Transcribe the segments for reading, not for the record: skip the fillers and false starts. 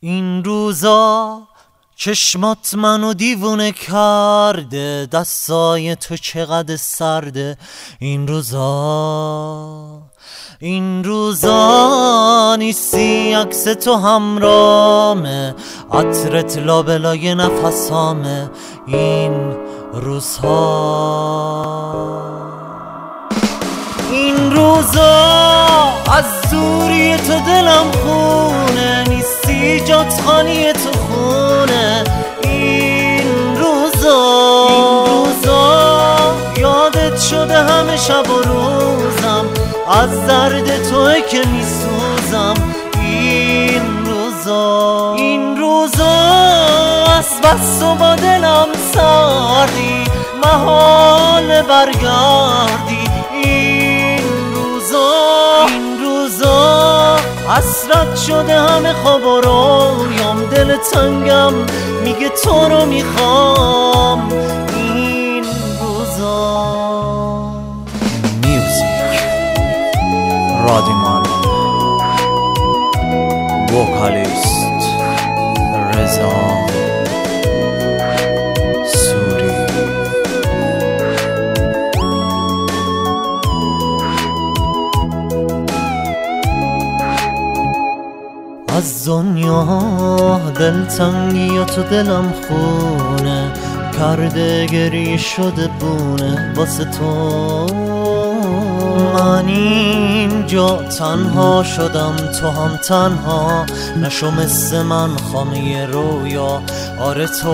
این روزا چشمات منو دیوونه کرده، دستای تو چقدر سرده. این روزا نیستی، عکس تو همرامه، عطرت لابلای نفسامه. این روزا از دوری تو دلم خونه، نیستی جات خالی تو خونه. این روزا یادت شده همه شب و روزم، از درد توئه که میسوزم. این روزا از بس و با دلم سردی، محال برگردی. این روزا حسرت شده همه خواب و رویام، دل تنگم میگه تو رو میخوام. این روزا میوزیک رادیمان، وکالیست رضا سوری. از دنیا دلتنگی و تو دلم خونه کرده، گریه شده بونه واسه تو. من اینجا تنها شدم، تو هم تنها نشو مثل من خامه رویا. آره تو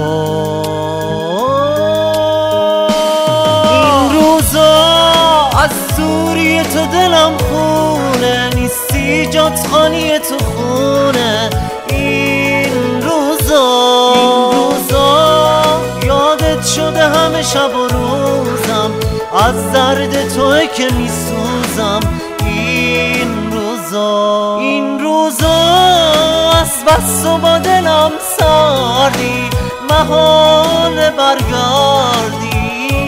این روزا از دوری تو دلم خونه، نیستی جات خالی تو خونه. این روزا یادت شده همه شب و روزم، از درد توئه که میسوزم. این روزا از بس و با دلم سردی، محال برگردی.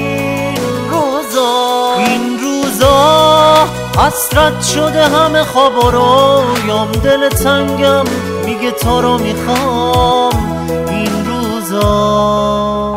این روزا حسرت شده همه خواب و رویام، دل تنگم میگه تو رو میخوام. این روزا